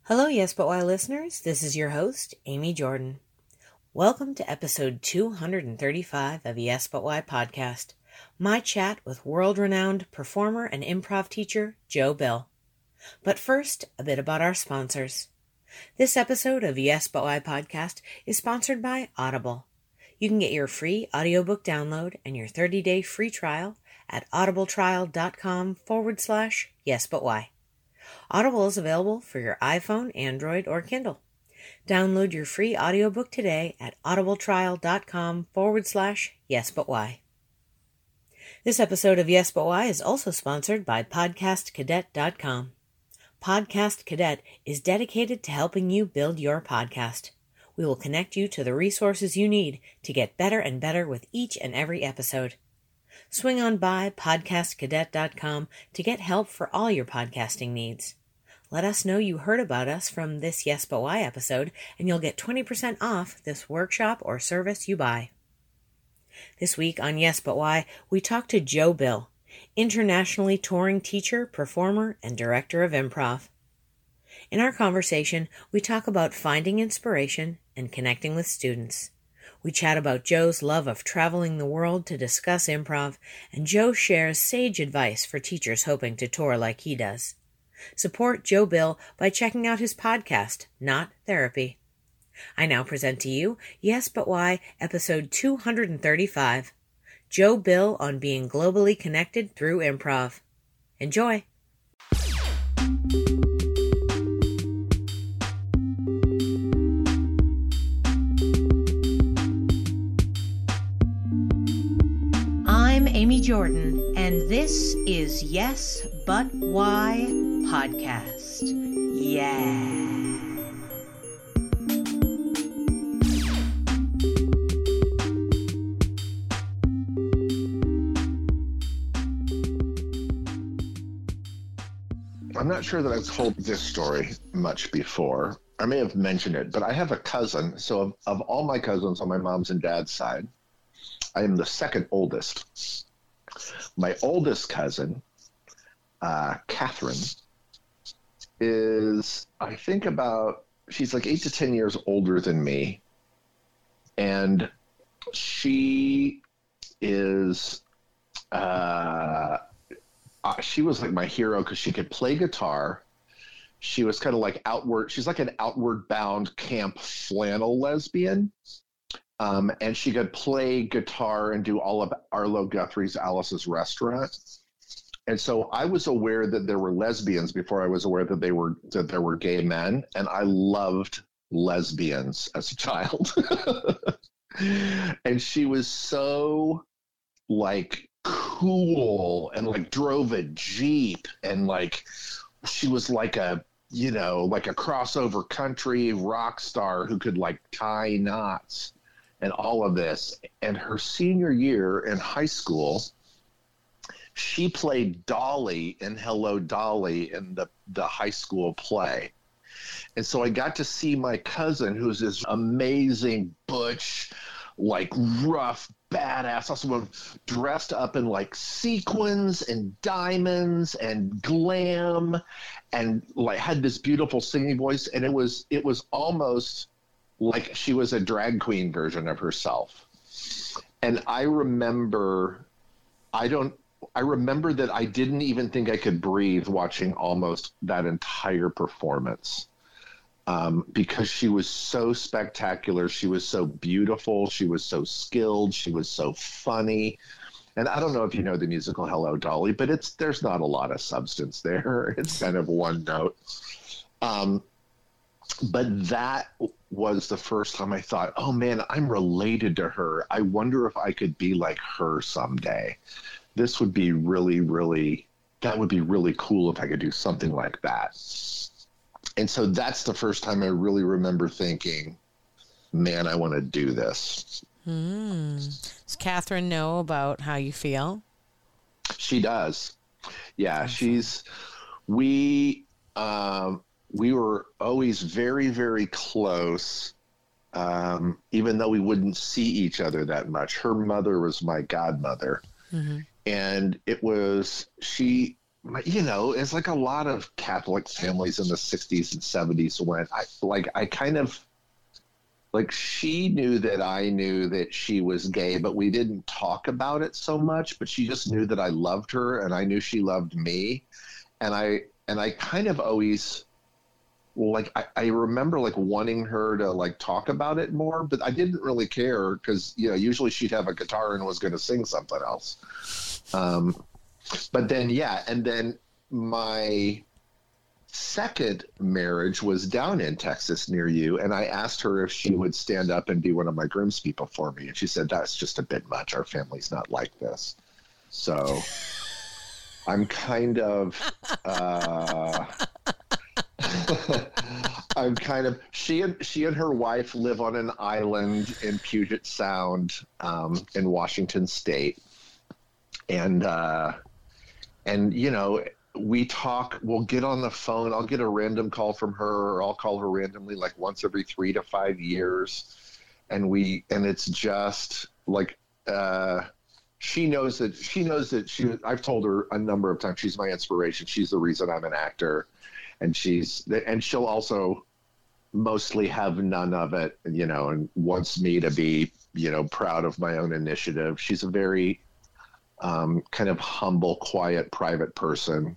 Hello, Yes But Why listeners. This is your host, Amy Jordan. Welcome to episode 235 of Yes But Why podcast, my chat with world-renowned performer and improv teacher, Joe Bill. But first, a bit about our sponsors. This episode of Yes But Why podcast is sponsored by Audible. You can get your free audiobook download and your 30-day free trial at audibletrial.com/yesbutwhy. Audible is available for your iPhone, Android, or Kindle. Download your free audiobook today at audibletrial.com/yesbutwhy. This episode of Yes But Why is also sponsored by podcastcadet.com. Podcast Cadet is dedicated to helping you build your podcast. We will connect you to the resources you need to get better and better with each and every episode. Swing on by podcastcadet.com to get help for all your podcasting needs. Let us know you heard about us from this Yes But Why episode, and you'll get 20% off this workshop or service you buy. This week on Yes But Why, we talk to Joe Bill, internationally touring teacher, performer, and director of improv. In our conversation, we talk about finding inspiration and connecting with students. We chat about Joe's love of traveling the world to discuss improv, and Joe shares sage advice for teachers hoping to tour like he does. Support Joe Bill by checking out his podcast, Not Therapy. I now present to you Yes But Why, episode 235, Joe Bill on being globally connected through improv. Enjoy! I'm Amy Jordan, and this is Yes But Why podcast. Yeah. I'm not sure that I've told this story much before. I may have mentioned it, but I have a cousin. So of all my cousins on my mom's and dad's side, I am the second oldest. My oldest cousin, Catherine, is, I think she's like 8 to 10 years older than me. And she is, she was like my hero because she could play guitar. She was kind of like she's like an outward bound camp flannel lesbian. And she could play guitar and do all of Arlo Guthrie's Alice's Restaurant. And so I was aware that there were lesbians before I was aware that there were gay men. And I loved lesbians as a child. And she was so like cool and like drove a Jeep, and like she was like a crossover country rock star who could like tie knots and all of this. And her senior year in high school, she played Dolly in Hello, Dolly in the high school play. And so I got to see my cousin, who's this amazing butch, like rough, badass, also dressed up in like sequins and diamonds and glam, and like had this beautiful singing voice. And it was almost like she was a drag queen version of herself. And I remember that I didn't even think I could breathe watching almost that entire performance, because she was so spectacular. She was so beautiful. She was so skilled. She was so funny. And I don't know if you know the musical Hello, Dolly, but there's not a lot of substance there. It's kind of one note. But that was the first time I thought, oh man, I'm related to her. I wonder if I could be like her someday. This would be really, really, that would be really cool if I could do something like that. And so that's the first time I really remember thinking, man, I want to do this. Does Catherine know about how you feel? She does. Yeah, we were always very, very close, even though we wouldn't see each other that much. Her mother was my godmother. Mm-hmm. And she you know, it's like a lot of Catholic families in the 60s and 70s went. I kind of, like, she knew that I knew that she was gay, but we didn't talk about it so much. But she just knew that I loved her, and I knew she loved me, and I kind of always, like, I remember like wanting her to like talk about it more, but I didn't really care because, you know, usually she'd have a guitar and was going to sing something else. But then, yeah, and then my second marriage was down in Texas near you, and I asked her if she would stand up and be one of my groomspeople for me, and she said, that's just a bit much. Our family's not like this. So I'm kind of she and her wife live on an island in Puget Sound, in Washington State, and you know, we'll get on the phone. I'll get a random call from her, or I'll call her randomly like once every 3 to 5 years. And it's just like, she knows that I've told her a number of times, she's my inspiration. She's the reason I'm an actor. And she'll also mostly have none of it, you know, and wants me to be, you know, proud of my own initiative. She's a very, kind of humble, quiet, private person,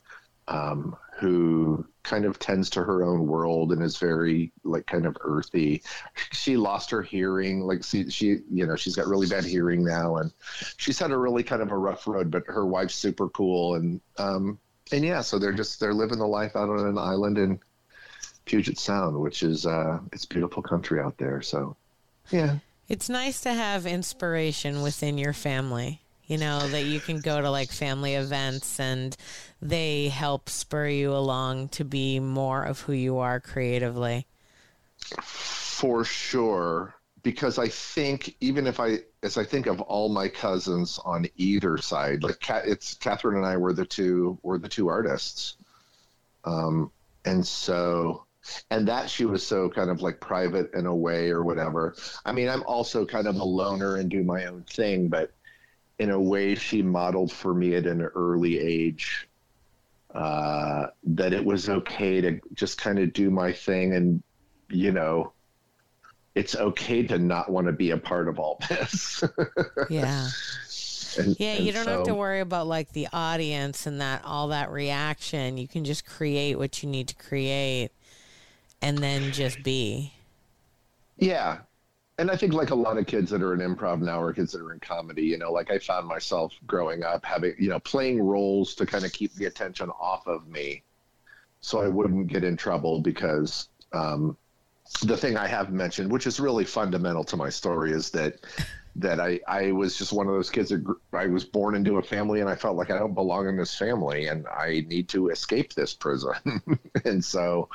who kind of tends to her own world and is very like kind of earthy. She lost her hearing. Like she, you know, she's got really bad hearing now, and she's had a really kind of a rough road, but her wife's super cool. And yeah, so they're living the life out on an island in Puget Sound, which is, it's beautiful country out there. So yeah. It's nice to have inspiration within your family. You know, that you can go to like family events and they help spur you along to be more of who you are creatively. For sure. Because I think even as I think of all my cousins on either side, like it's Catherine and I were the two artists. And so, and that she was so kind of like private in a way or whatever. I mean, I'm also kind of a loner and do my own thing, but in a way she modeled for me at an early age, that it was okay to just kind of do my thing. And, you know, it's okay to not want to be a part of all this. Yeah. You don't have to worry about like the audience and all that reaction. You can just create what you need to create and then just be. Yeah. And I think like a lot of kids that are in improv now or kids that are in comedy, you know, like I found myself growing up having, you know, playing roles to kind of keep the attention off of me so I wouldn't get in trouble because, the thing I have mentioned, which is really fundamental to my story, is that I was just one of those kids that I was born into a family and I felt like I don't belong in this family and I need to escape this prison. And so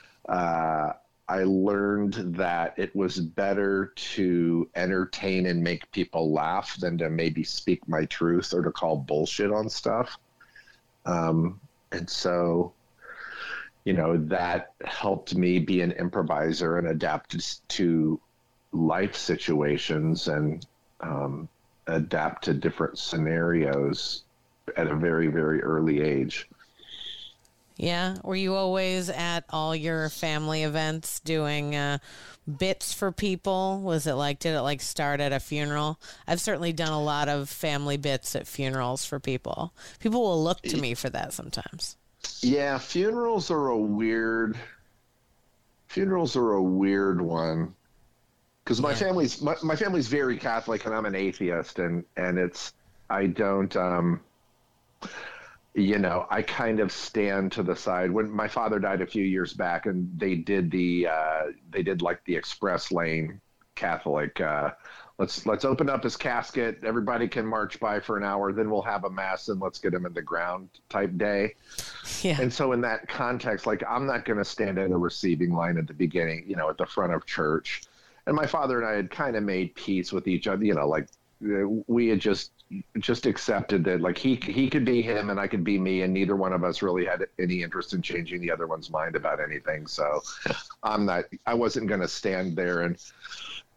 I learned that it was better to entertain and make people laugh than to maybe speak my truth or to call bullshit on stuff. And so, you know, that helped me be an improviser and adapt to life situations and adapt to different scenarios at a very, very early age. Yeah. Were you always at all your family events doing bits for people? Did it like start at a funeral? I've certainly done a lot of family bits at funerals for people. People will look to me for that sometimes. Yeah, funerals are a weird one because my family's very Catholic and I'm an atheist and I don't you know, I kind of stand to the side. When my father died a few years back and they did like the express lane Catholic, let's open up his casket. Everybody can march by for an hour. Then we'll have a mass and let's get him in the ground type day. Yeah. And so in that context, like I'm not going to stand in a receiving line at the beginning, you know, at the front of church. And my father and I had kind of made peace with each other, you know, like we had just accepted that like he could be him and I could be me. And neither one of us really had any interest in changing the other one's mind about anything. So I wasn't going to stand there and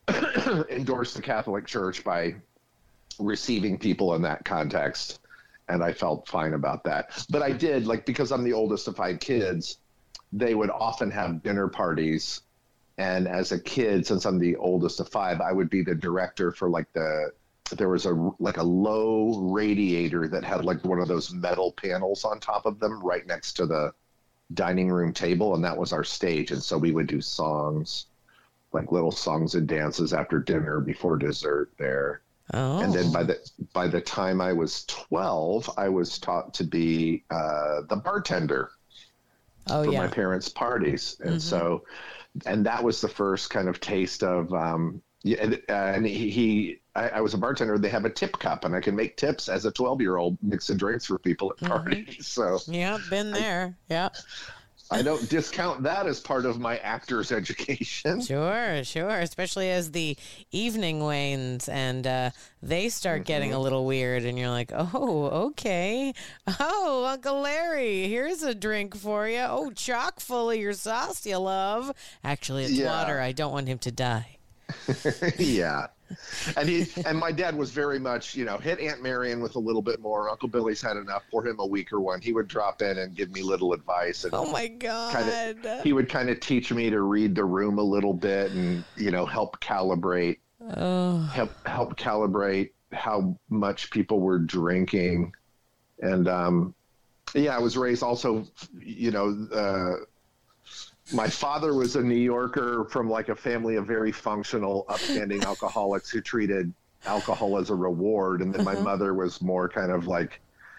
endorse the Catholic Church by receiving people in that context. and I felt fine about that. But I did, like, because I'm the oldest of 5 kids, they would often have dinner parties. And as a kid, since I'm the oldest of 5, I would be the director for like there was a low radiator that had like one of those metal panels on top of them right next to the dining room table. And that was our stage. And so we would do songs, like little songs and dances after dinner before dessert there. Oh. And then by the time I was 12, I was taught to be the bartender for my parents' parties. And so, and that was the first kind of taste of, I was a bartender. They have a tip cup, and I can make tips as a 12-year-old, mixing drinks for people at parties. So yeah, been there. Yeah. I don't discount that as part of my actor's education. Sure. Especially as the evening wanes and they start getting a little weird and you're like, oh, okay. Oh, Uncle Larry, here's a drink for you. Oh, chock full of your sauce you love. Actually, it's water. I don't want him to die. Yeah. And my dad was very much, hit Aunt Marion with a little bit more. Uncle Billy's had enough. Pour him a weaker one. He would drop in and give me little advice. And oh my God. He would kind of teach me to read the room a little bit and, help calibrate, help calibrate how much people were drinking. And, I was raised also, my father was a New Yorker from like a family of very functional, upstanding alcoholics who treated alcohol as a reward. And then my mother was more kind of like,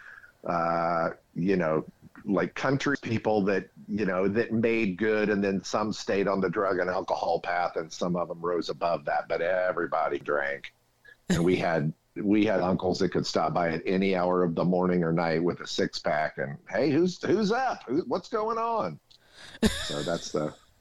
like country people that, that made good. And then some stayed on the drug and alcohol path and some of them rose above that, but everybody drank. And we had uncles that could stop by at any hour of the morning or night with a 6-pack and, hey, who's up? What's going on? So that's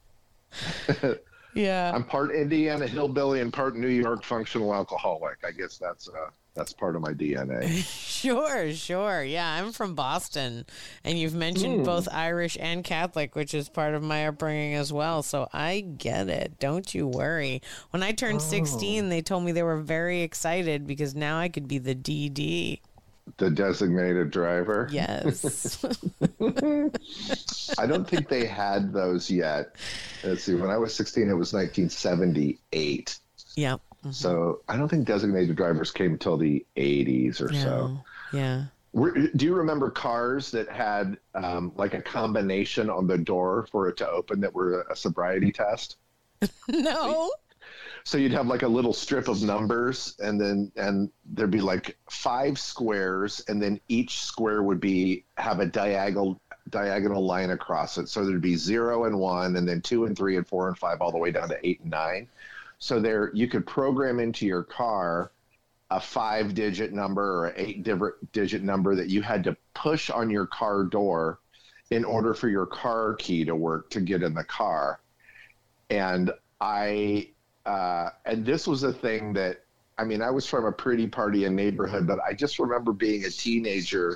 yeah. I'm part Indiana hillbilly and part New York functional alcoholic. I guess that's part of my DNA. Sure. Yeah, I'm from Boston, and you've mentioned both Irish and Catholic, which is part of my upbringing as well. So I get it. Don't you worry. When I turned 16, they told me they were very excited because now I could be the DD. The designated driver? Yes. I don't think they had those yet. Let's see. When I was 16, it was 1978. Yeah. So I don't think designated drivers came until the 80s or so. Yeah. Do you remember cars that had like a combination on the door for it to open that were a sobriety test? No. So you'd have like a little strip of numbers and there'd be like 5 squares and then each square would have a diagonal line across it. So there'd be 0 and 1 and then 2 and 3 and 4 and 5 all the way down to 8 and 9. So there you could program into your car a 5-digit number or an 8-digit number that you had to push on your car door in order for your car key to work to get in the car. And and this was a thing that, I mean, I was from a pretty partying neighborhood, but I just remember being a teenager,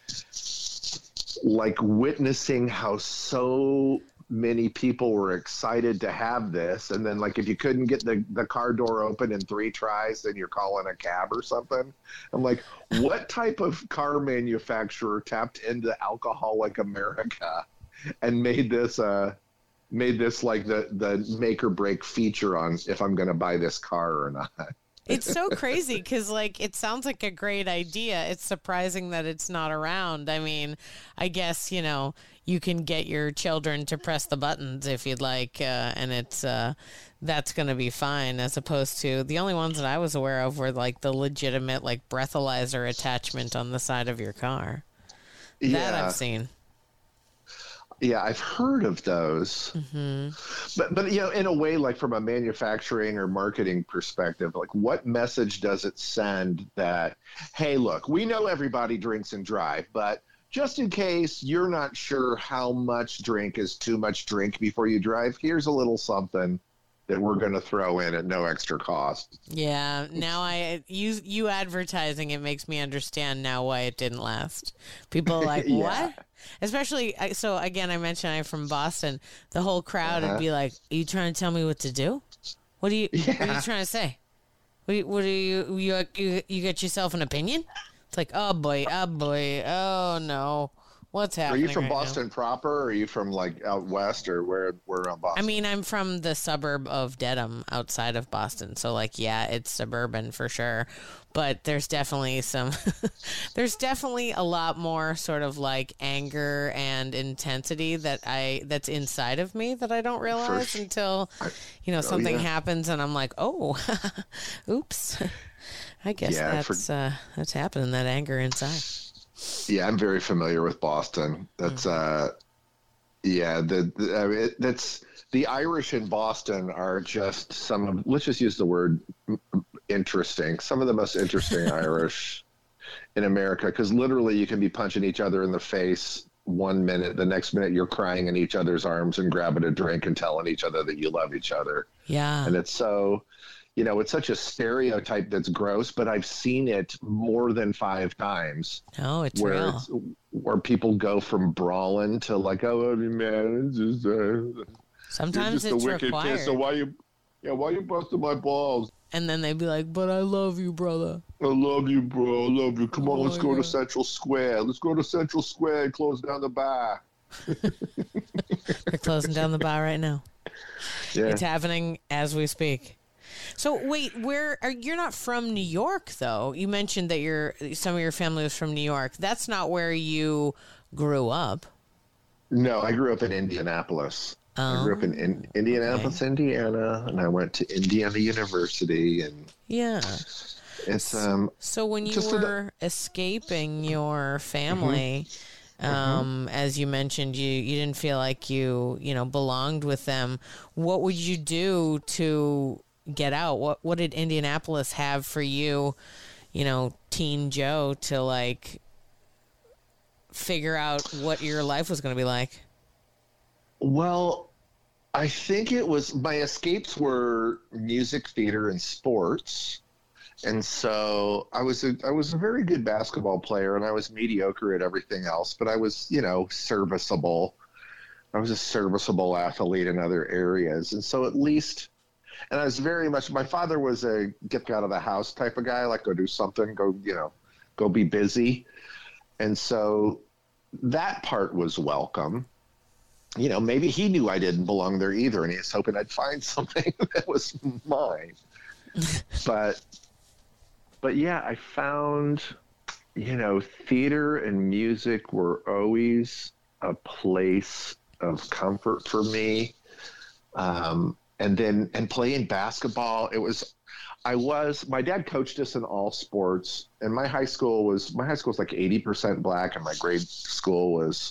like witnessing how so many people were excited to have this. And then like, if you couldn't get the car door open in 3 tries, then you're calling a cab or something. I'm like, what type of car manufacturer tapped into alcoholic America and made this like the make or break feature on if I'm going to buy this car or not? It's so crazy because, like, it sounds like a great idea. It's surprising that it's not around. I mean, I guess, you can get your children to press the buttons if you'd like, and it's that's going to be fine, as opposed to the only ones that I was aware of were, like, the legitimate, like, breathalyzer attachment on the side of your car. That I've seen. Yeah, I've heard of those, but in a way, like from a manufacturing or marketing perspective, like what message does it send that, hey, look, we know everybody drinks and drive, but just in case you're not sure how much drink is too much drink before you drive, here's a little something that we're going to throw in at no extra cost. Yeah, now you advertising it makes me understand now why it didn't last. People are like, what? Especially, so again, I mentioned I'm from Boston. The whole crowd would be like, are you trying to tell me what to do? What are you trying to say? What do you got yourself an opinion? It's like, oh boy, oh no. What's Are happening you from right Boston now? proper, or are you from like out west, or where around Boston? I mean, I'm from the suburb of Dedham outside of Boston. So like, yeah, it's suburban for sure. But there's definitely there's definitely a lot more sort of like anger and intensity that's inside of me that I don't realize until, something happens and I'm like, oh, oops. I guess that's happening, that anger inside. Yeah, I'm very familiar with Boston. That's that's the Irish in Boston are just let's just use the word interesting. Some of the most interesting Irish in America, because literally you can be punching each other in the face 1 minute, the next minute you're crying in each other's arms and grabbing a drink and telling each other that you love each other. Yeah. And it's so, it's such a stereotype that's gross, but I've seen it more than 5 times. Oh, it's real. Where people go from brawling to like, oh, man, it's just, sometimes you're just it's a wicked required. kid, so why you busting my balls? And then they'd be like, but I love you, brother. I love you, bro. I love you. Come on, let's go to Central Square. Let's go to Central Square and close down the bar. They're closing down the bar right now. Yeah. It's happening as we speak. So wait, you're not from New York though? You mentioned that some of your family was from New York. That's not where you grew up. No, I grew up in Indianapolis. I grew up in Indianapolis, Indiana, and I went to Indiana University. And yeah, it's so when you were escaping your family, as you mentioned, you didn't feel like you belonged with them. What would you do to get out? What did Indianapolis have for you, teen Joe, to like figure out what your life was going to be like? Well, I think it was, my escapes were music, theater, and sports. And so I was a very good basketball player, and I was mediocre at everything else, but I was, serviceable. I was a serviceable athlete in other areas. And so at least, and I was very much, my father was a get out of the house type of guy, like go do something, go be busy. And so that part was welcome. Maybe he knew I didn't belong there either, and he was hoping I'd find something that was mine. But yeah, I found, theater and music were always a place of comfort for me. And playing basketball, my dad coached us in all sports, and my high school was like 80% black, and my grade school was,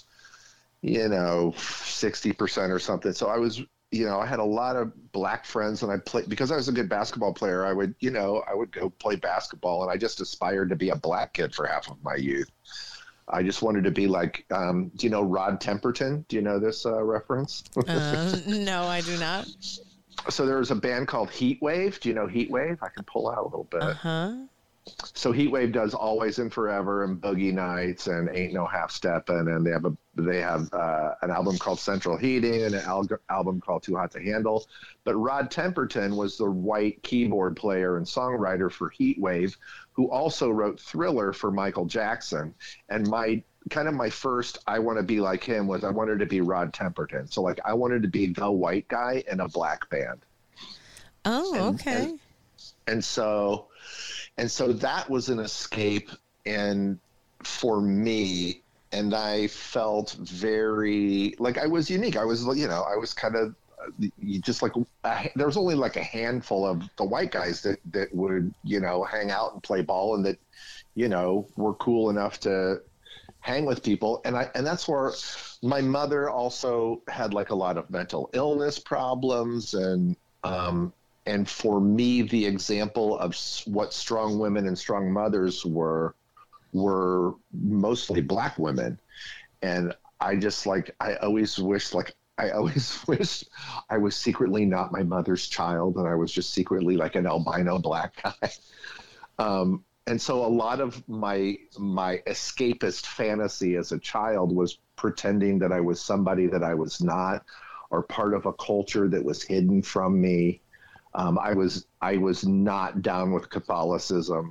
60% or something. So I was, I had a lot of black friends, and because I was a good basketball player, I would go play basketball, and I just aspired to be a black kid for half of my youth. I just wanted to be like, do you know Rod Temperton? Do you know this reference? No, I do not. So there was a band called Heatwave. Do you know Heatwave? I can pull out a little bit. So Heatwave does Always and Forever and Boogie Nights and Ain't No Half Steppin', and they have an album called Central Heating and an album called Too Hot to Handle. But Rod Temperton was the white keyboard player and songwriter for Heatwave, who also wrote Thriller for Michael Jackson. And my first I want to be like him was I wanted to be Rod Temperton. So like I wanted to be the white guy in a black band. Oh, okay. And so that was an escape, and for me, and I felt very like I was unique. I was, I was kind of just like there was only like a handful of the white guys that would, hang out and play ball, and that, were cool enough to hang with people. And that's where my mother also had like a lot of mental illness problems, and for me, the example of what strong women and strong mothers were mostly black women. And I just I always wished I was secretly not my mother's child, and I was just secretly like an albino black guy. And so a lot of my escapist fantasy as a child was pretending that I was somebody that I was not, or part of a culture that was hidden from me. I was not down with Catholicism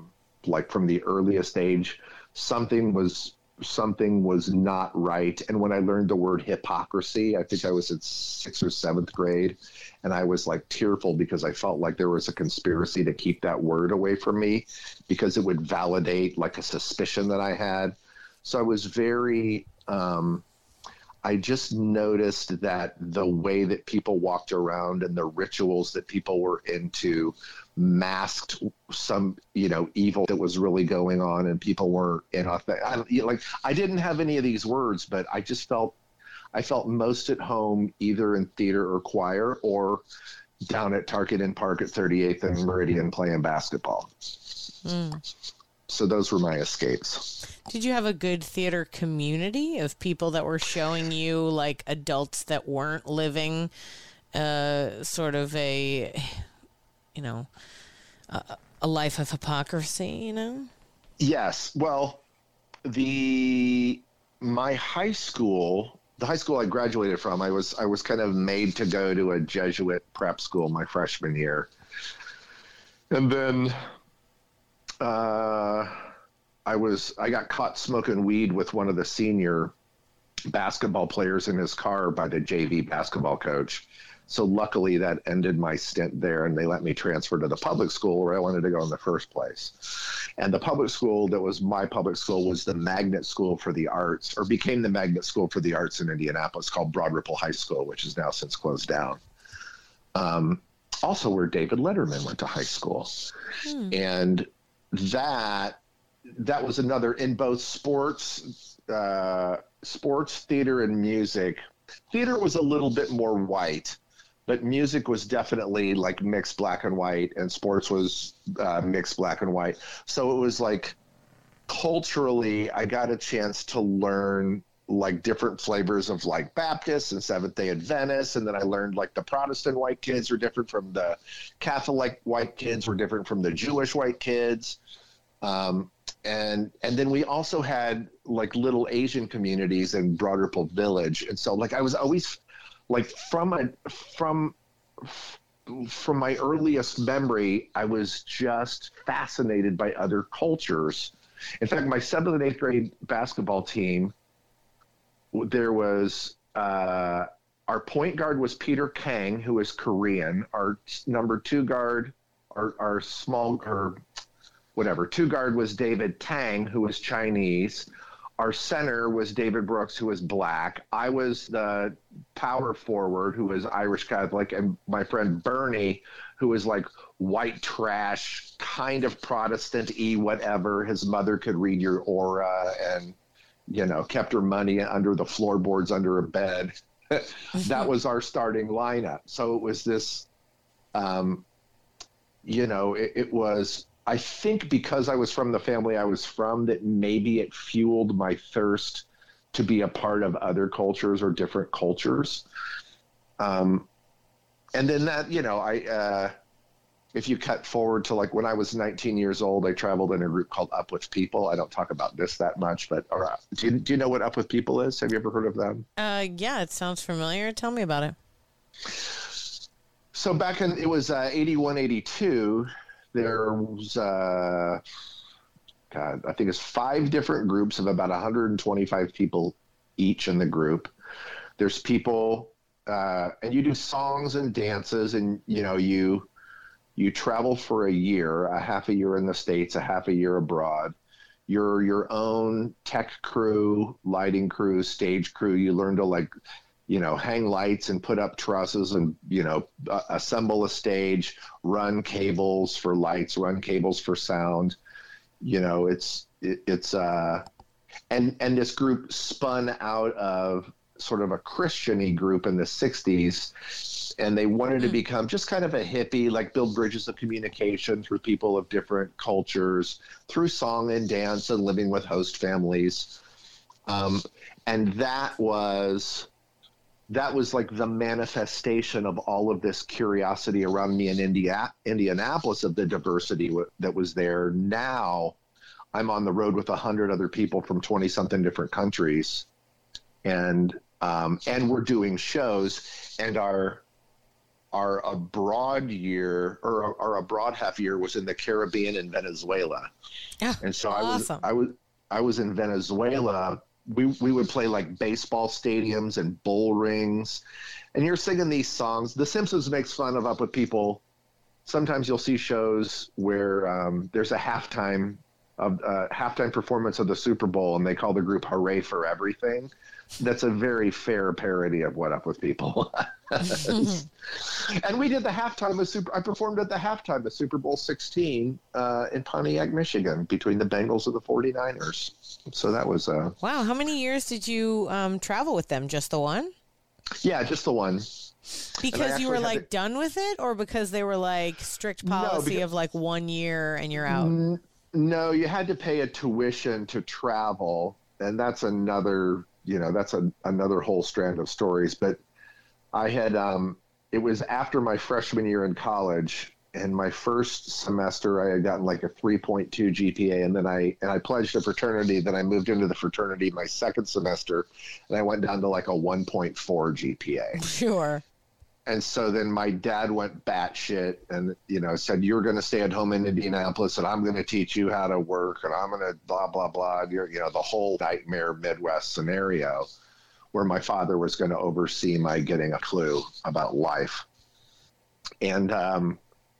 like from the earliest age, something was not right. And when I learned the word hypocrisy, I think I was in 6th or 7th grade, and I was like tearful because I felt like there was a conspiracy to keep that word away from me because it would validate like a suspicion that I had. So I was very, I just noticed that the way that people walked around and the rituals that people were into masked some, evil that was really going on, and people weren't inauthentic. I didn't have any of these words, but I felt most at home either in theater or choir or down at Tarkington Park at 38th and Meridian playing basketball. So those were my escapes. Did you have a good theater community of people that were showing you like adults that weren't living sort of a life of hypocrisy, Yes. Well, my high school, the high school I graduated from, I was kind of made to go to a Jesuit prep school my freshman year. And then I got caught smoking weed with one of the senior basketball players in his car by the JV basketball coach. So luckily that ended my stint there, and they let me transfer to the public school where I wanted to go in the first place. And the public school that was my public school was the magnet school for the arts, or became the magnet school for the arts in Indianapolis, called Broad Ripple High School, which is now since closed down. Also where David Letterman went to high school. And that was another, in both sports, theater, and music. Theater was a little bit more white, but music was definitely like mixed black and white, and sports was mixed black and white. So it was like culturally, I got a chance to learn like different flavors of like Baptist and Seventh-day Adventists, and then I learned like the Protestant white kids were different from the Catholic white kids, were different from the Jewish white kids. And then we also had like little Asian communities in Broad Ripple Village. And so like I was always like from my earliest memory, I was just fascinated by other cultures. In fact, my 7th and 8th grade basketball team, there was our point guard was Peter Kang, who is Korean. Our number 2 guard, our small or whatever 2 guard was David Tang, who was Chinese. Our center was David Brooks, who was black. I was the power forward, who was Irish Catholic, and my friend Bernie, who was like white trash, kind of Protestant-y, whatever. His mother could read your aura and, kept her money under the floorboards under a bed. That was our starting lineup. So it was this, it was, I think because I was from the family I was from, that maybe it fueled my thirst to be a part of other cultures or different cultures. And then that, if you cut forward to like when I was 19 years old, I traveled in a group called Up With People. I don't talk about this that much, but do you know what Up With People is? Have you ever heard of them? Yeah, it sounds familiar. Tell me about it. So back in, it was 81, 82, there was, I think it's 5 different groups of about 125 people each in the group. There's people, and you do songs and dances, and, you travel for a year, a half a year in the States, a half a year abroad. You're your own tech crew, lighting crew, stage crew. You learn to hang lights and put up trusses and, assemble a stage, run cables for lights, run cables for sound. And this group spun out of sort of a Christian-y group in the 60s. And they wanted to become just kind of a hippie, like build bridges of communication through people of different cultures, through song and dance and living with host families. And that was like the manifestation of all of this curiosity around me in Indianapolis of the diversity that was there. Now I'm on the road with 100 other people from 20 something different countries. And we're doing shows, and our our abroad year or our abroad half year was in the Caribbean and Venezuela. Oh, and so awesome. I was in Venezuela. We would play like baseball stadiums and bull rings, and you're singing these songs. The Simpsons makes fun of Up With People. Sometimes you'll see shows where there's a halftime performance of the Super Bowl, and they call the group "Hooray for Everything." That's a very fair parody of What Up With People. And we did the halftime of I performed at the halftime of Super Bowl 16 in Pontiac, Michigan, between the Bengals and the 49ers. So that was wow. How many years did you travel with them? Just the one? Yeah, just the one. Because you were like done with it, or because they were like strict policy of like 1 year and you're out? No, you had to pay a tuition to travel, and that's another, another whole strand of stories. But I had, it was after my freshman year in college, and my first semester I had gotten like a 3.2 GPA, and then I pledged a fraternity. Then I moved into the fraternity my second semester, and I went down to like a 1.4 GPA. Sure. And so then my dad went batshit and, said, you're going to stay at home in Indianapolis and I'm going to teach you how to work and I'm going to blah, blah, blah. The whole nightmare Midwest scenario where my father was going to oversee my getting a clue about life. And, and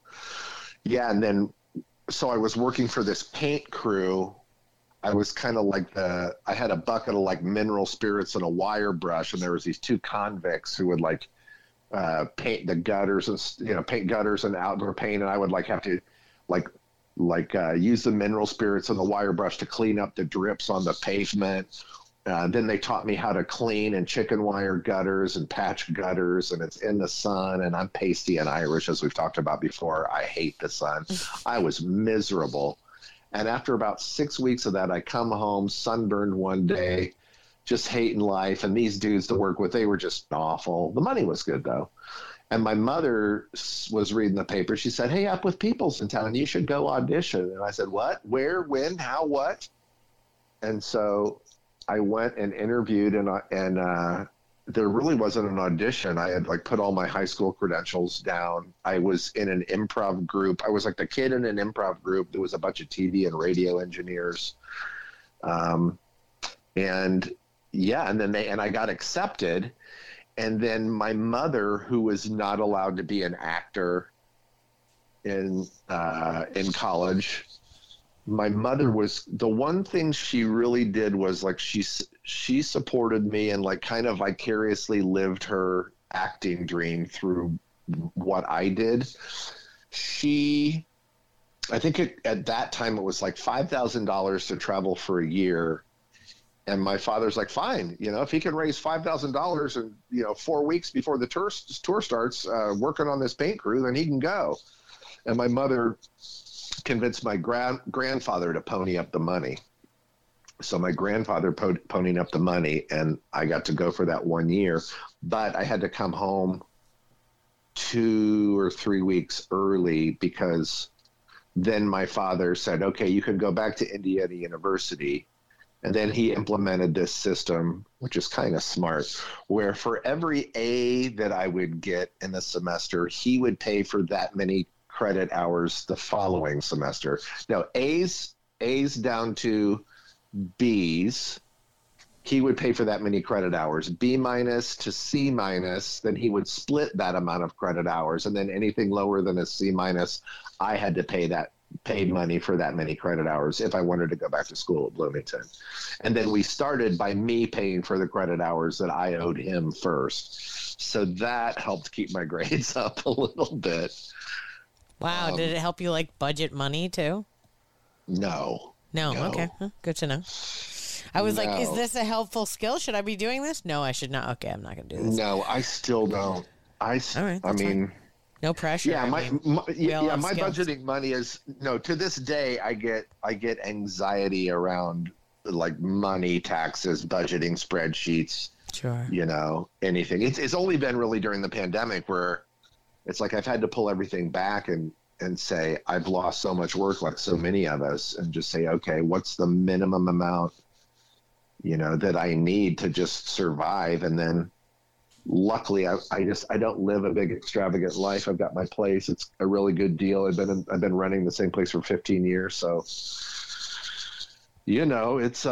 then, so I was working for this paint crew. I was kind of like I had a bucket of like mineral spirits and a wire brush. And there was these two convicts who would like, paint the gutters and paint gutters and outdoor paint, and I would like have to use the mineral spirits and the wire brush to clean up the drips on the pavement. Then they taught me how to clean and chicken wire gutters and patch gutters, and it's in the sun, and I'm pasty and Irish, as we've talked about before. I hate the sun. I was miserable. And after about 6 weeks of that, I come home sunburned one day, just hating life. And these dudes to work with, they were just awful. The money was good though. And my mother was reading the paper. She said, hey, Up With People's in town. You should go audition. And I said, what, where, when, how, what? And so I went and interviewed and there really wasn't an audition. I had like put all my high school credentials down. I was in an improv group. I was like the kid in an improv group. There was a bunch of TV and radio engineers. And then I got accepted. And then my mother, who was not allowed to be an actor in college, my mother was, the one thing she really did was like, she supported me and like kind of vicariously lived her acting dream through what I did. I think at that time it was like $5,000 to travel for a year. And my father's like, fine, if he can raise $5,000 and, 4 weeks before the tour starts working on this paint crew, then he can go. And my mother convinced my grandfather to pony up the money. So my grandfather ponied up the money, and I got to go for that 1 year. But I had to come home 2 or 3 weeks early because then my father said, okay, you can go back to Indiana University. And then he implemented this system, which is kind of smart, where for every A that I would get in the semester, he would pay for that many credit hours the following semester. Now, A's down to B's, he would pay for that many credit hours. B minus to C minus, then he would split that amount of credit hours. And then anything lower than a C minus, I had to paid money for that many credit hours if I wanted to go back to school at Bloomington. And then we started by me paying for the credit hours that I owed him first. So that helped keep my grades up a little bit. Wow. Did it help you like budget money too? No. Okay. Good to know. I was like, is this a helpful skill? Should I be doing this? No, I should not. Okay, I'm not going to do this. No, I still don't. All right, I mean... Fine. No pressure. Yeah, my budgeting money is to this day I get anxiety around like money, taxes, budgeting spreadsheets. Sure. Anything. It's only been really during the pandemic where it's like I've had to pull everything back and say I've lost so much work like so many of us, and just say, okay, what's the minimum amount that I need to just survive, and then luckily I don't live a big extravagant life. I've got my place. It's a really good deal. I've been running the same place for 15 years. So, it's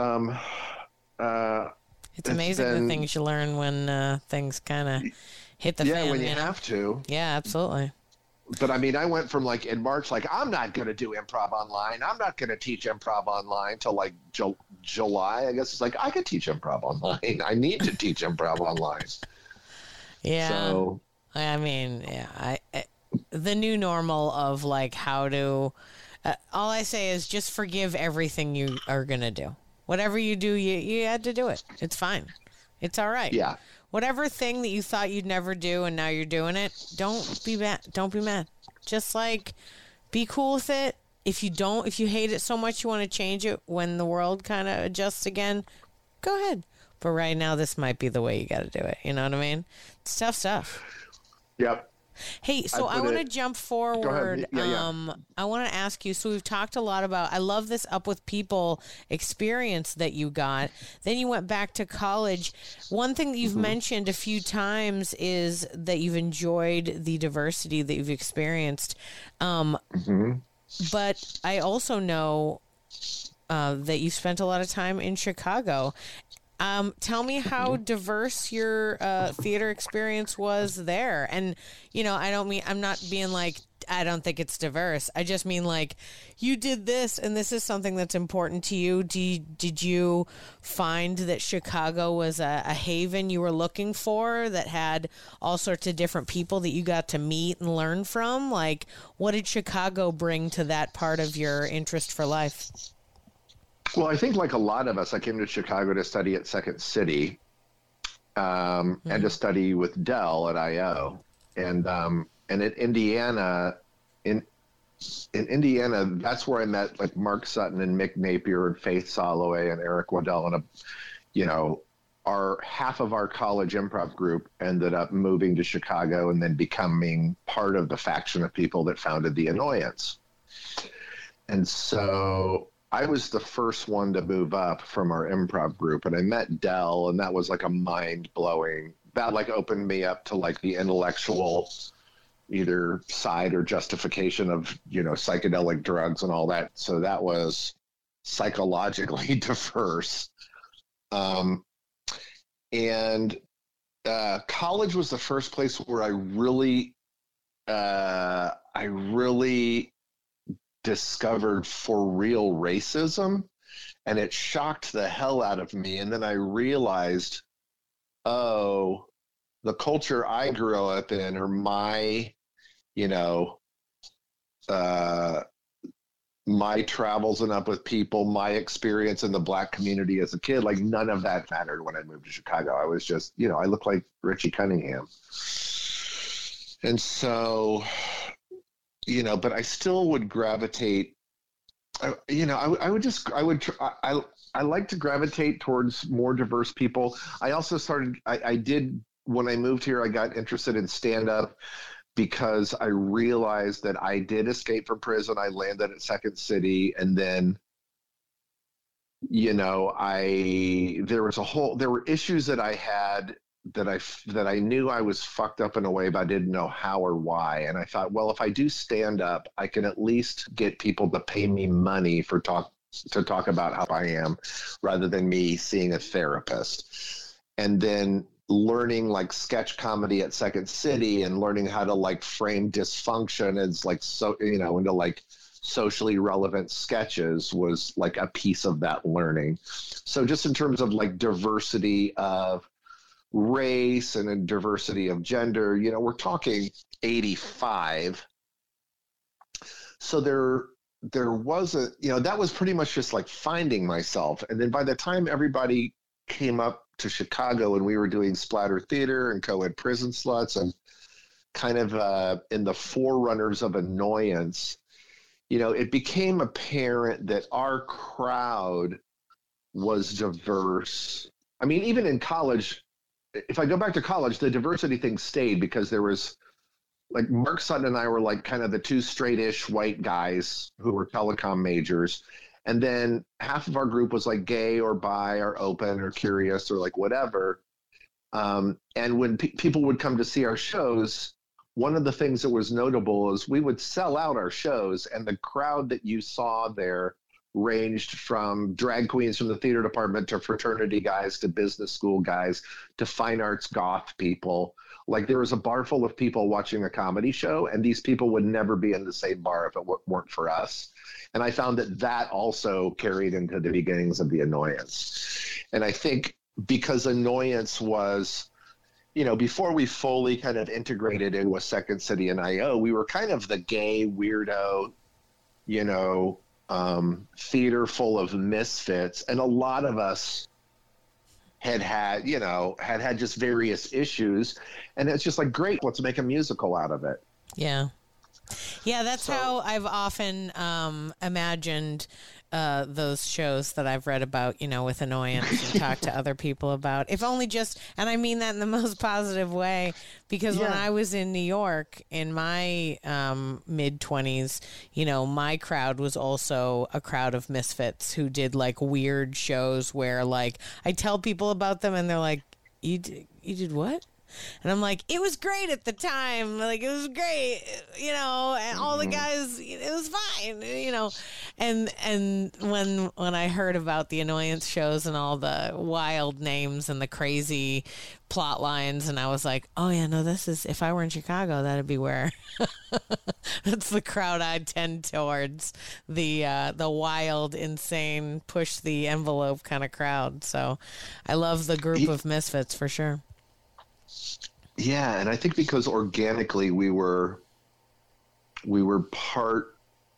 amazing the things you learn when things kind of hit the fan. Yeah, when you have to. Yeah, absolutely. But I mean, I went from like in March, like I'm not going to do improv online. I'm not going to teach improv online till like July. I guess it's like I could teach improv online. I need to teach improv online. Yeah. So, I mean, yeah, the new normal of like how to. All I say is just forgive everything you are going to do. Whatever you do, you had to do it. It's fine. It's all right. Yeah. Whatever thing that you thought you'd never do and now you're doing it, don't be mad. Don't be mad. Just like be cool with it. If you hate it so much you want to change it when the world kind of adjusts again, go ahead. But right now, this might be the way you got to do it. You know what I mean? It's tough stuff. Yep. Hey, so I want to jump forward. I want to ask you, so we've talked a lot about, I love this Up With People experience that you got. Then you went back to college. One thing that you've mentioned a few times is that you've enjoyed the diversity that you've experienced. But I also know that you spent a lot of time in Chicago. Tell me how diverse your theater experience was there. And, I'm not being like, I don't think it's diverse. I just mean like you did this and this is something that's important to you. Did you find that Chicago was a haven you were looking for that had all sorts of different people that you got to meet and learn from? Like, what did Chicago bring to that part of your interest for life? Well, I think like a lot of us, I came to Chicago to study at Second City and to study with Dell at IO. And at Indiana, in Indiana, that's where I met like Mark Sutton and Mick Napier and Faith Soloway and Eric Waddell. And, half of our college improv group ended up moving to Chicago and then becoming part of the faction of people that founded The Annoyance. And so I was the first one to move up from our improv group, and I met Dell, and that was like a mind-blowing, that like opened me up to like the intellectual either side or justification of, psychedelic drugs and all that. So that was psychologically diverse. And college was the first place where I really discovered for real racism, and it shocked the hell out of me. And then I realized, the culture I grew up in, or my travels and Up With People, my experience in the Black community as a kid, like none of that mattered when I moved to Chicago. I was just, I looked like Richie Cunningham. And so, but I still would gravitate, I like to gravitate towards more diverse people. I also when I moved here, I got interested in stand-up because I realized that I did escape from prison. I landed at Second City, and then, there were issues that I had that I knew I was fucked up in a way, but I didn't know how or why. And I thought, well, if I do stand up, I can at least get people to pay me money to talk about how I am, rather than me seeing a therapist. And then learning like sketch comedy at Second City and learning how to like frame dysfunction as like, into like socially relevant sketches was like a piece of that learning. So just in terms of like diversity of race and a diversity of gender, we're talking 85. So there wasn't, that was pretty much just like finding myself. And then by the time everybody came up to Chicago and we were doing splatter theater and co-ed prison sluts and kind of in the forerunners of Annoyance, it became apparent that our crowd was diverse. I mean, even in college, if I go back to college, the diversity thing stayed because there was like Mark Sutton and I were like kind of the two straight-ish white guys who were telecom majors. And then half of our group was like gay or bi or open or curious or like whatever. And when people would come to see our shows, one of the things that was notable is we would sell out our shows, and the crowd that you saw there ranged from drag queens from the theater department to fraternity guys to business school guys to fine arts goth people. Like, there was a bar full of people watching a comedy show, and these people would never be in the same bar if it weren't for us. And I found that also carried into the beginnings of the Annoyance. And I think because Annoyance was, before we fully kind of integrated in with Second City and IO, we were kind of the gay weirdo, theater full of misfits. And a lot of us had just various issues. And it's just like, great, let's make a musical out of it. Yeah. Yeah, that's how I've often imagined those shows that I've read about, with Annoyance and talked to other people about. If only just, and I mean that in the most positive way, because when I was in New York in my mid-20s, my crowd was also a crowd of misfits who did like weird shows where like I tell people about them and they're like, you did what? And I'm like, it was great at the time. Like, it was great, and all the guys, it was fine, And when I heard about the Annoyance shows and all the wild names and the crazy plot lines, and I was like, oh, yeah, no, if I were in Chicago, that'd be where, that's the crowd I'd tend towards, the wild, insane, push the envelope kind of crowd. So I love the group of misfits for sure. Yeah, and I think because organically we were part,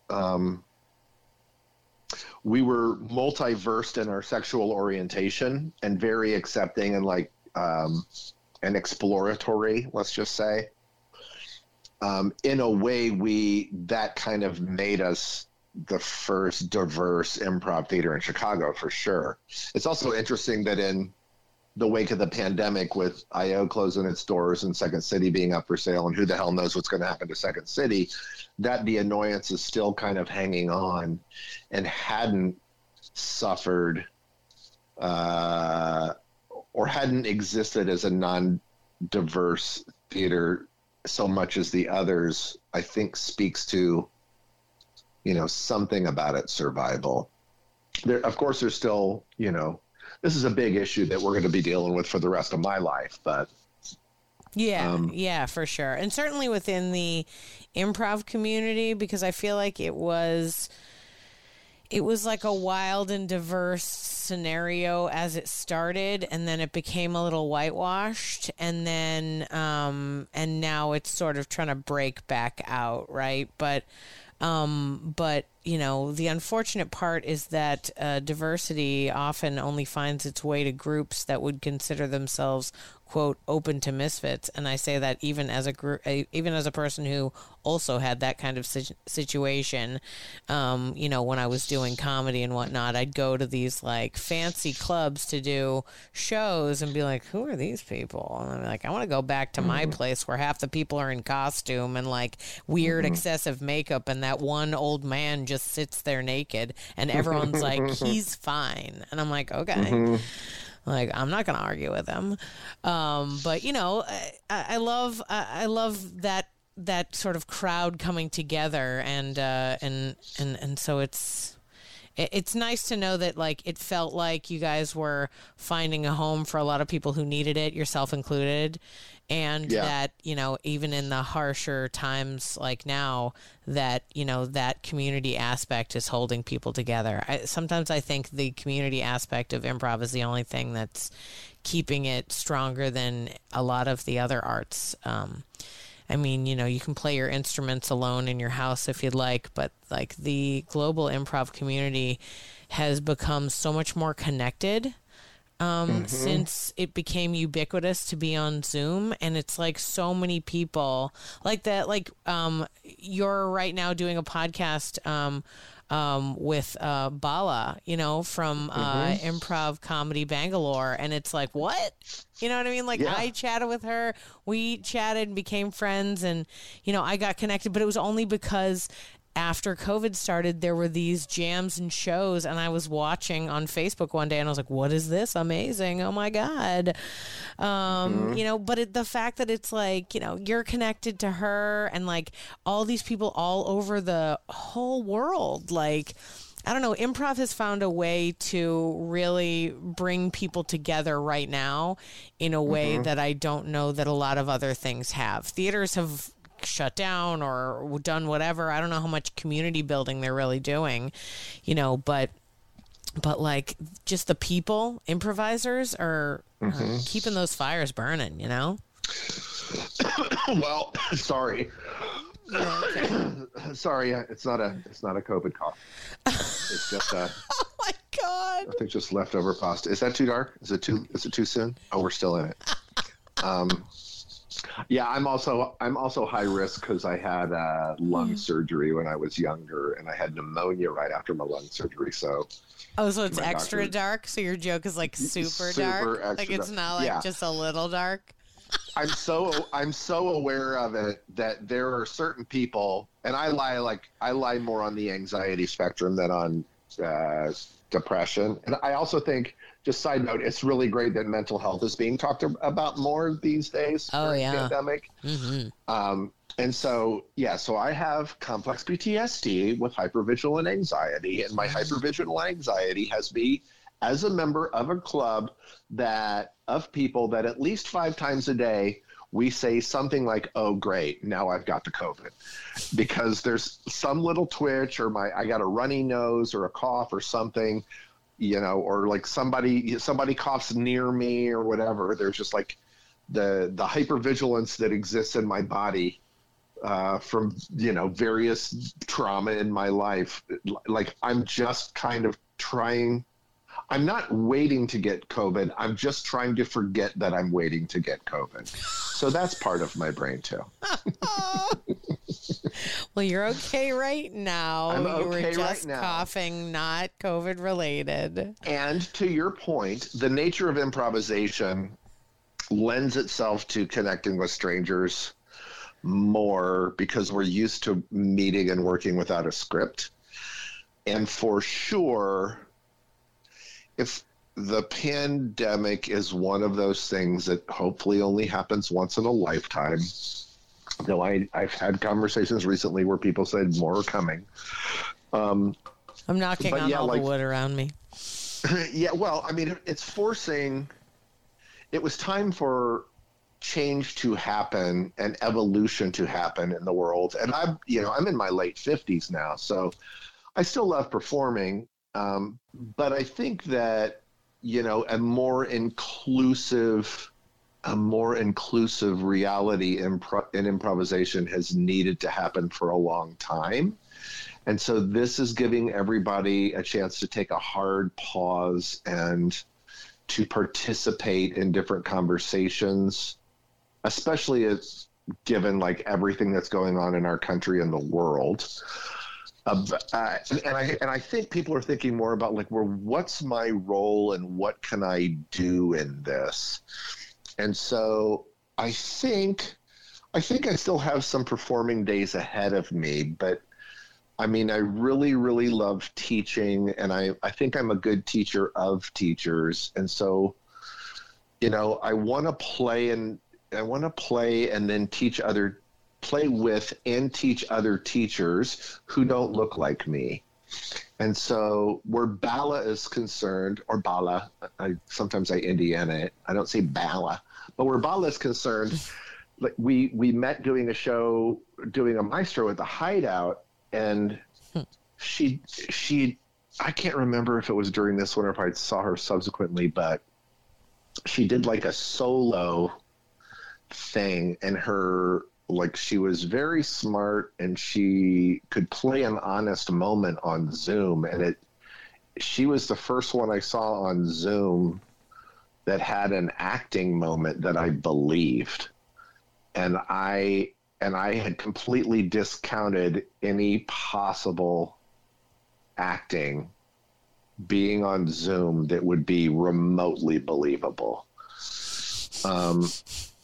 we were multiversed in our sexual orientation and very accepting and like and exploratory, let's just say. In a way, that kind of made us the first diverse improv theater in Chicago for sure. It's also interesting that in the wake of the pandemic, with IO closing its doors and Second City being up for sale, and who the hell knows what's going to happen to Second City, that the Annoyance is still kind of hanging on and hadn't suffered or hadn't existed as a non-diverse theater so much as the others, I think speaks to, something about its survival. There, of course, there's still, this is a big issue that we're going to be dealing with for the rest of my life, but yeah, for sure. And certainly within the improv community, because I feel like it was like a wild and diverse scenario as it started, and then it became a little whitewashed, and then and now it's sort of trying to break back out, right? But the unfortunate part is that diversity often only finds its way to groups that would consider themselves, quote, open to misfits. And I say that even as a person who also had that kind of situation, when I was doing comedy and whatnot, I'd go to these like fancy clubs to do shows and be like, who are these people? And I'm like, I want to go back to my place where half the people are in costume and like weird excessive makeup, and that one old man just sits there naked and everyone's like, he's fine. And I'm like, okay. Like, I'm not going to argue with him. But I love that sort of crowd coming together, and so it's nice to know that like it felt like you guys were finding a home for a lot of people who needed it, yourself included, and that even in the harsher times like now, that that community aspect is holding people together. Sometimes I think the community aspect of improv is the only thing that's keeping it stronger than a lot of the other arts. I mean, you can play your instruments alone in your house if you'd like, but like the global improv community has become so much more connected since it became ubiquitous to be on Zoom. And it's like so many people like that, like you're right now doing a podcast with Bala, from Improv Comedy Bangalore. And it's like, what? You know what I mean? Like, I chatted with her. We chatted and became friends. And, I got connected. But it was only because after COVID started, there were these jams and shows, and I was watching on Facebook one day, and I was like, what is this? Amazing. Oh, my God. You know, but the fact that it's like, you know, you're connected to her and like all these people all over the whole world, like, I don't know, improv has found a way to really bring people together right now in a way that I don't know that a lot of other things have. Theaters have shut down or done whatever. I don't know how much community building they're really doing, you know, but like just the people, improvisers are keeping those fires burning, you know? Well, sorry. Okay. Sorry, it's not a COVID cough. It's just oh my God. I think just leftover pasta. Is that too dark? Is it too soon? Oh, we're still in it. Yeah, I'm also high risk because I had lung surgery when I was younger, and I had pneumonia right after my lung surgery. So it's extra dark. So your joke is like super dark. Like it's not like just a little dark. I'm so aware of it that there are certain people, and I lie more on the anxiety spectrum than on depression. And I also think, just side note, it's really great that mental health is being talked about more these days during the pandemic. And so I have complex PTSD with hypervigilant anxiety, and my hypervigilant anxiety has me as a member of a club of people that at least 5 times a day we say something like, oh, great, now I've got the COVID. Because there's some little twitch or I got a runny nose or a cough or something, you know, or like somebody coughs near me or whatever. There's just like the hypervigilance that exists in my body from, you know, various trauma in my life. Like I'm just kind of trying. I'm not waiting to get COVID. I'm just trying to forget that I'm waiting to get COVID. So that's part of my brain too. Well, you're okay right now. I'm you were okay just right now. coughing, not COVID related. And to your point, the nature of improvisation lends itself to connecting with strangers more because we're used to meeting and working without a script. And for sure, if the pandemic is one of those things that hopefully only happens once in a lifetime, though I've had conversations recently where people said more are coming. I'm knocking on all the wood around me. Yeah, well, I mean, it was time for change to happen and evolution to happen in the world. And I'm in my late 50s now, so I still love performing. But I think that, you know, a more inclusive reality in improvisation has needed to happen for a long time. And so this is giving everybody a chance to take a hard pause and to participate in different conversations, especially as given like everything that's going on in our country and the world. And I think people are thinking more about like, well, what's my role and what can I do in this? And so I think I still have some performing days ahead of me, but I mean, I really, really love teaching, and I think I'm a good teacher of teachers. And so, you know, I want to play and then play with and teach other teachers who don't look like me. And so where Bala is concerned, or Bala, sometimes I Indiana it. I don't say Bala, but where Bala is concerned, like we met doing a maestro at the Hideout, and she I can't remember if it was during this one or if I saw her subsequently, but she did like a solo thing, and she was very smart, and she could play an honest moment on Zoom. And she was the first one I saw on Zoom that had an acting moment that I believed. And I had completely discounted any possible acting being on Zoom that would be remotely believable.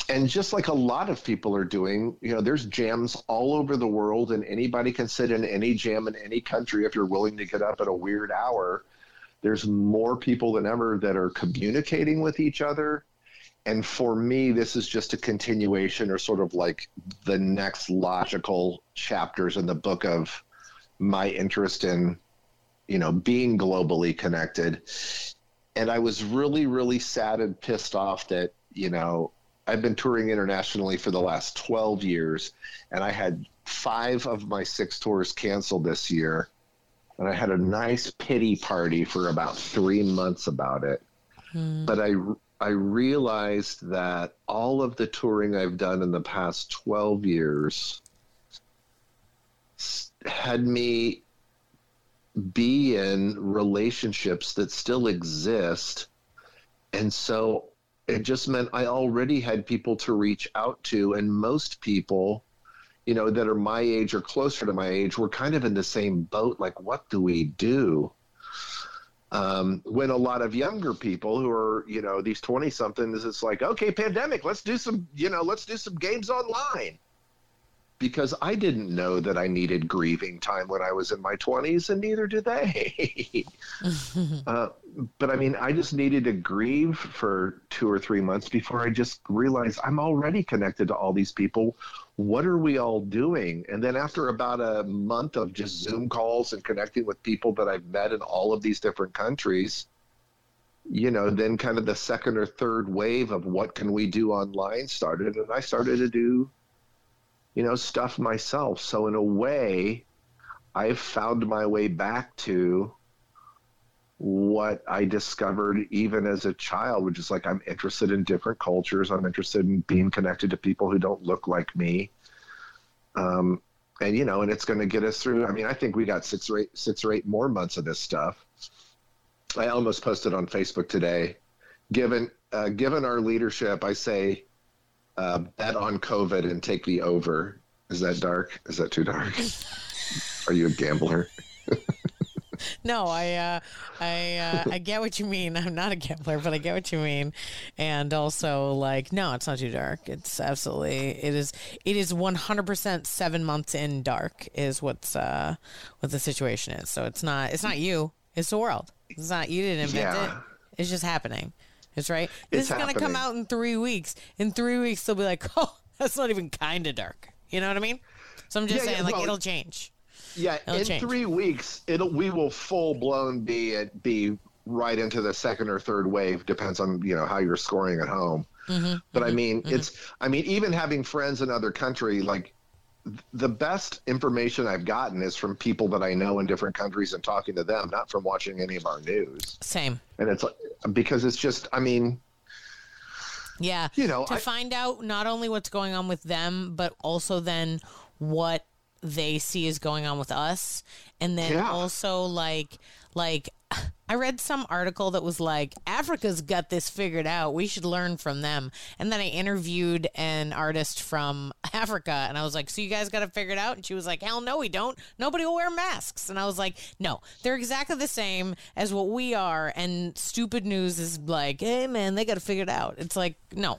And just like a lot of people are doing, there's jams all over the world, and anybody can sit in any jam in any country if you're willing to get up at a weird hour. There's more people than ever that are communicating with each other. And for me, this is just a continuation, or sort of like the next logical chapters in the book of my interest in, being globally connected. And I was really, really sad and pissed off that, I've been touring internationally for the last 12 years, and I had 5 of my 6 tours canceled this year. And I had a nice pity party for about 3 months about it. But I realized that all of the touring I've done in the past 12 years had me be in relationships that still exist. And so it just meant I already had people to reach out to, and most people, that are my age or closer to my age, were kind of in the same boat. Like, what do we do? When a lot of younger people who are, these 20 somethings, it's like, okay, pandemic, let's do some games online. Because I didn't know that I needed grieving time when I was in my 20s, and neither did they. But I mean, I just needed to grieve for 2 or 3 months before I just realized I'm already connected to all these people. What are we all doing? And then after about a month of just Zoom calls and connecting with people that I've met in all of these different countries, then kind of the second or third wave of what can we do online started. And I started to do stuff myself. So in a way, I've found my way back to what I discovered even as a child, which is like, I'm interested in different cultures. I'm interested in being connected to people who don't look like me. And it's going to get us through. I mean, I think we got 6 or 8 more months of this stuff. I almost posted on Facebook today, given our leadership, I say, bet on COVID and take the over. Is that dark? Is that too dark? Are you a gambler? No, I get what you mean. I'm not a gambler, but I get what you mean. And also, like, no, it's not too dark. It's absolutely, it is 100% 7 months in dark is what the situation is. So it's not you. It's the world. It's not, you didn't invent it. It's just happening. It's right. This is going to come out in 3 weeks. In 3 weeks, they'll be like, oh, that's not even kind of dark. You know what I mean? So I'm just saying, it'll change. Yeah, in 3 weeks, we will full blown be right into the second or third wave. Depends on how you're scoring at home. But I mean, even having friends in other country, like the best information I've gotten is from people that I know in different countries and talking to them, not from watching any of our news. Same. And it's because it's just, I mean. Yeah. Find out not only what's going on with them, but also then what they see is going on with us. And then also like I read some article that was like, Africa's got this figured out. We should learn from them. And then I interviewed an artist from Africa, and I was like, so you guys got it figured out? And she was like, hell no, we don't. Nobody will wear masks. And I was like, no, they're exactly the same as what we are. And stupid news is like, hey, man, they got it figured out. It's like, no.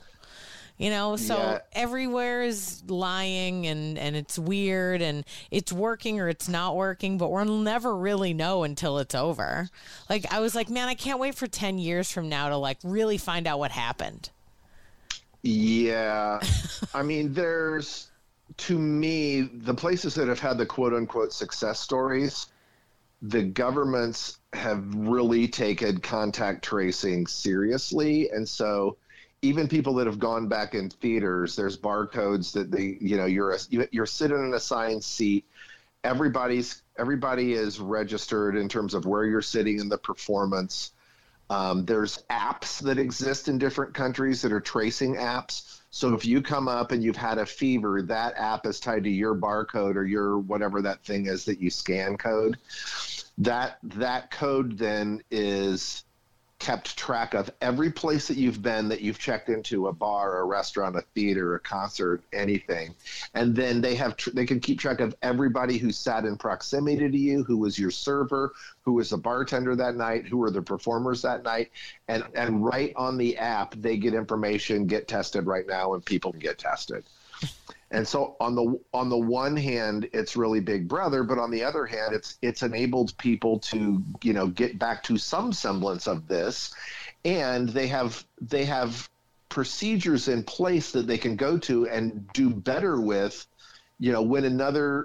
Everywhere is lying and it's weird and it's working or it's not working, but we'll never really know until it's over. Like, I was like, man, I can't wait for 10 years from now to like really find out what happened. Yeah. I mean, to me, the places that have had the quote unquote success stories, the governments have really taken contact tracing seriously. And so even people that have gone back in theaters, there's barcodes that you're sitting in an assigned seat. Everybody is registered in terms of where you're sitting in the performance. There's apps that exist in different countries that are tracing apps. So if you come up and you've had a fever, that app is tied to your barcode or your whatever that thing is that you scan code. That code then is kept track of every place that you've been, that you've checked into, a bar, a restaurant, a theater, a concert, anything. And then they can keep track of everybody who sat in proximity to you, who was your server, who was the bartender that night, who were the performers that night. And right on the app, they get information, get tested right now, and people can get tested. And so on the one hand, it's really Big Brother, but on the other hand, it's enabled people to, get back to some semblance of this, and they have procedures in place that they can go to and do better with. When another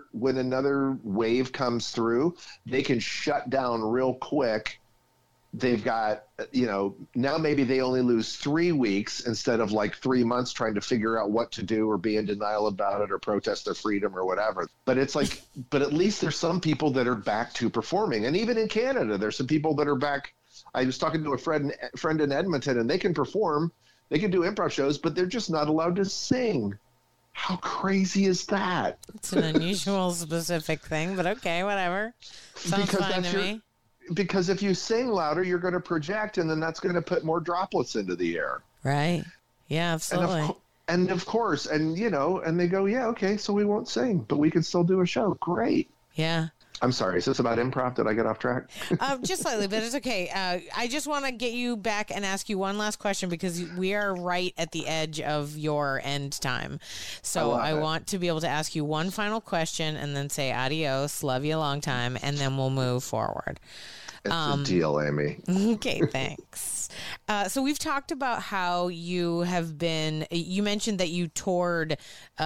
wave comes through, they can shut down real quick. They've got, now maybe they only lose 3 weeks instead of like 3 months trying to figure out what to do or be in denial about it or protest their freedom or whatever. But it's like, but at least there's some people that are back to performing. And even in Canada, there's some people that are back. I was talking to a friend in Edmonton, and they can perform, they can do improv shows, but they're just not allowed to sing. How crazy is that? It's an unusual specific thing, but okay, whatever. Sounds fine to me. Because if you sing louder, you're going to project, and then that's going to put more droplets into the air. Right. Yeah, absolutely. And of course, and they go, yeah, okay, so we won't sing, but we can still do a show. Great. Yeah. I'm sorry. Is this about improv? Did I get off track? Just slightly, but it's okay. I just want to get you back and ask you one last question, because we are right at the edge of your end time. So I want to be able to ask you one final question and then say adios, love you a long time, and then we'll move forward. It's a deal, Amy. Okay, thanks. So we've talked about how you mentioned that you toured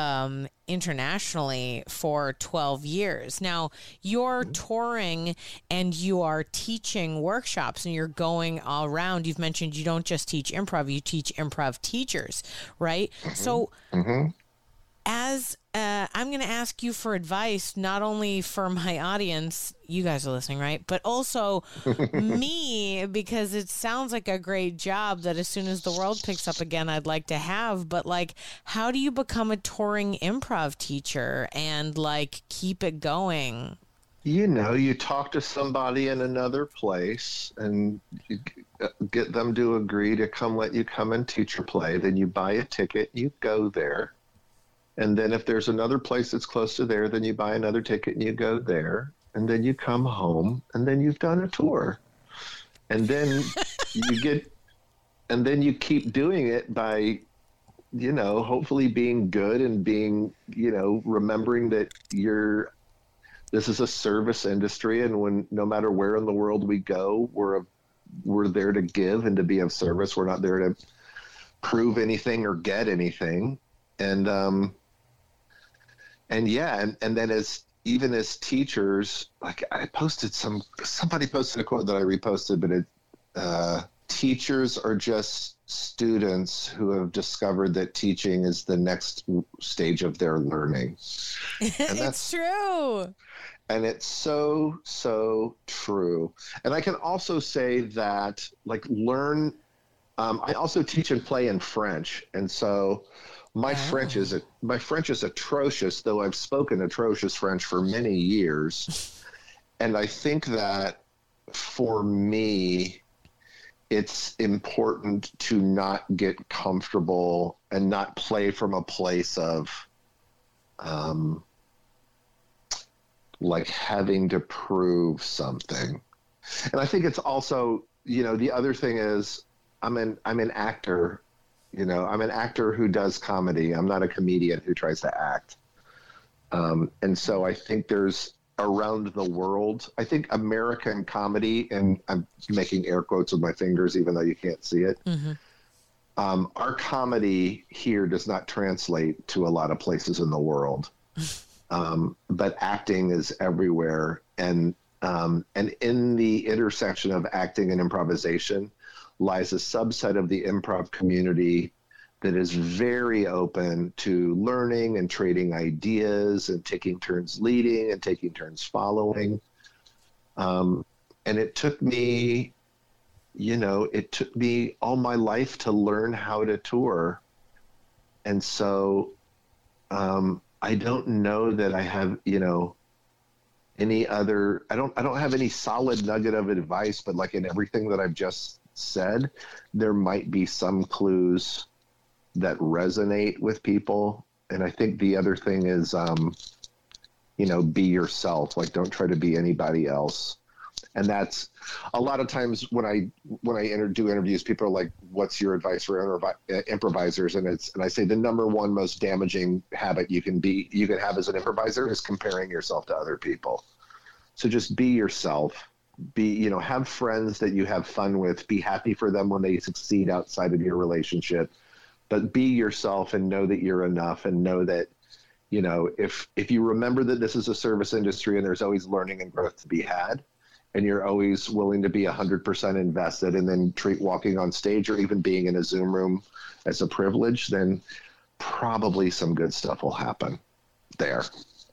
internationally for 12 years. Now, you're touring and you are teaching workshops and you're going all around. You've mentioned you don't just teach improv, you teach improv teachers, right? Mm-hmm. So as I'm going to ask you for advice, not only for my audience, you guys are listening, right? But also me, because it sounds like a great job that as soon as the world picks up again, I'd like to have. But like, how do you become a touring improv teacher and like keep it going? You talk to somebody in another place and you get them to agree to let you come and teach your play. Then you buy a ticket, you go there. And then if there's another place that's close to there, then you buy another ticket and you go there. And then you come home and then you've done a tour. And then you keep doing it by, hopefully being good and being, remembering that this is a service industry. And no matter where in the world we go, we're there to give and to be of service. We're not there to prove anything or get anything. And then even as teachers, like somebody posted a quote that I reposted, but teachers are just students who have discovered that teaching is the next stage of their learning. And it's true. And it's so, so true. And I can also say that I also teach and play in French. And so my French is atrocious, though I've spoken atrocious French for many years. And I think that for me, it's important to not get comfortable and not play from a place of like having to prove something. And I think it's also, the other thing is I'm an actor. I'm an actor who does comedy. I'm not a comedian who tries to act. And so I think there's around the world, I think American comedy, and I'm making air quotes with my fingers, even though you can't see it. Mm-hmm. Our comedy here does not translate to a lot of places in the world. But acting is everywhere. And in the intersection of acting and improvisation lies a subset of the improv community that is very open to learning and trading ideas and taking turns leading and taking turns following. And it took me, all my life to learn how to tour. And so I don't know that I have, any other, I don't have any solid nugget of advice, but like in everything that I've just said, there might be some clues that resonate with people. And I think the other thing is, be yourself. Like, don't try to be anybody else. And that's a lot of times when I do interviews, people are like, what's your advice for improvisers? And I say the number one most damaging habit you can have as an improviser is comparing yourself to other people. So just be yourself, have friends that you have fun with, be happy for them when they succeed outside of your relationship, but be yourself and know that you're enough, and know that, if you remember that this is a service industry and there's always learning and growth to be had, and you're always willing to be 100% invested, and then treat walking on stage or even being in a Zoom room as a privilege, then probably some good stuff will happen there.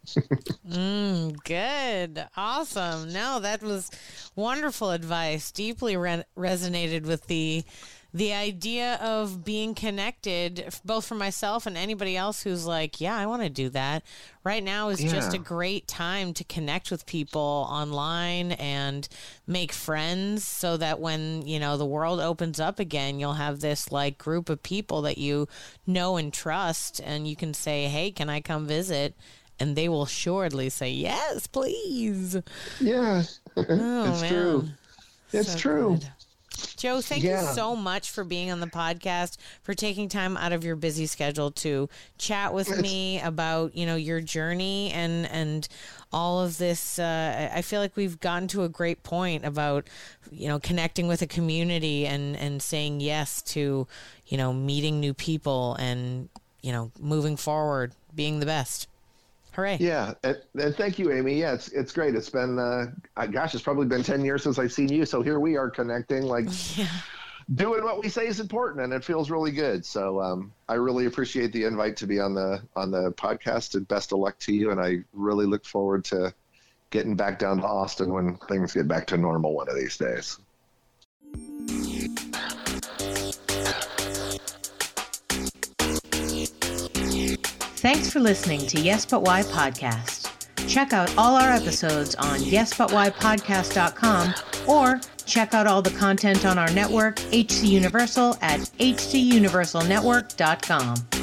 Good. Awesome. No, that was wonderful advice. Deeply resonated with the idea of being connected, both for myself and anybody else who's like, yeah, I want to do that. Right now is just a great time to connect with people online and make friends, so that when, the world opens up again, you'll have this like group of people that you know and trust, and you can say, hey, can I come visit? And they will assuredly say, yes, please. Yeah, it's true. It's so true. Good. Joe, thank you so much for being on the podcast, for taking time out of your busy schedule to chat with me about, your journey and all of this. I feel like we've gotten to a great point about, connecting with a community and saying yes to, meeting new people and, moving forward, being the best. Hooray. Yeah. And thank you, Amy. Yeah, it's great. It's been, it's probably been 10 years since I've seen you. So here we are connecting, doing what we say is important, and it feels really good. So I really appreciate the invite to be on the podcast, and best of luck to you. And I really look forward to getting back down to Austin when things get back to normal one of these days. Thanks for listening to Yes But Why Podcast. Check out all our episodes on yesbutwhypodcast.com, or check out all the content on our network, HC Universal, at hcuniversalnetwork.com.